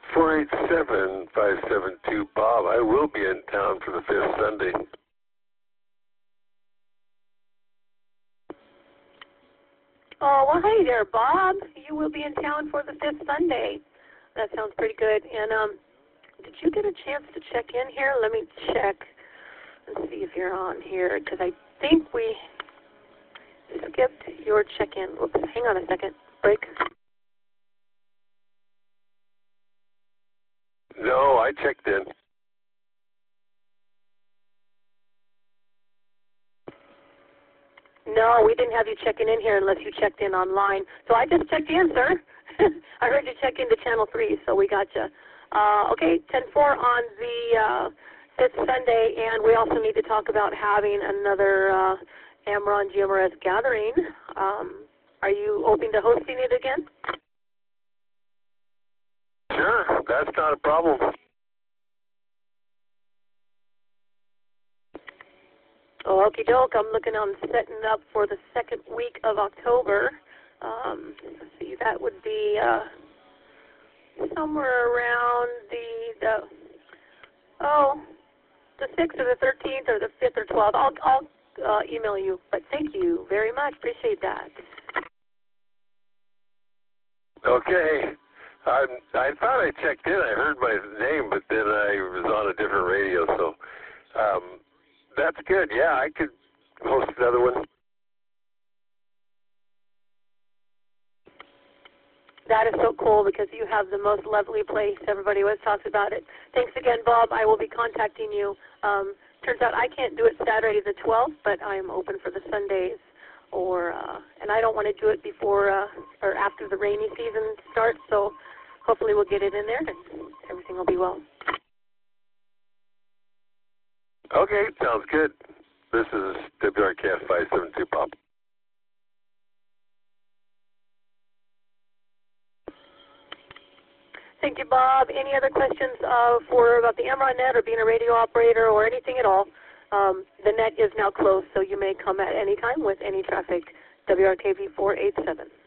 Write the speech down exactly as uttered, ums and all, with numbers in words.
four eight seven, five seven two, Bob. I will be in town for the fifth Sunday. Oh, well, hey there, Bob. You will be in town for the fifth Sunday. That sounds pretty good. And um, did you get a chance to check in here? Let me check and see if you're on here, because I think we skipped your check-in. Oops, hang on a second. Break. No, I checked in. No, we didn't have you checking in here unless you checked in online. So I just checked in, sir. I heard you check into Channel three, so we got you. Uh, okay, ten four on the uh, fifth Sunday, and we also need to talk about having another uh, Amron G M R S gathering. Um, are you open to hosting it again? Sure, that's not a problem. Oh, okie doke. I'm looking on setting up for the second week of October. Um, let's see, that would be uh, somewhere around the, the oh, the sixth or the thirteenth or the fifth or twelfth. I'll, I'll uh, email you. But thank you very much. Appreciate that. Okay. I, I thought I checked in. I heard my name, but then I was on a different radio, so um, that's good. Yeah, I could host another one. That is so cool because you have the most lovely place. Everybody always talks about it. Thanks again, Bob. I will be contacting you. Um, turns out I can't do it Saturday the twelfth, but I am open for the Sundays. Or uh, and I don't want to do it before uh, or after the rainy season starts. So hopefully we'll get it in there and everything will be well. Okay, sounds good. This is W R K F five seven two, Bob. Thank you, Bob. Any other questions uh, for about the Amron net or being a radio operator or anything at all? Um, the net is now closed, so you may come at any time with any traffic. W R K V four eight seven.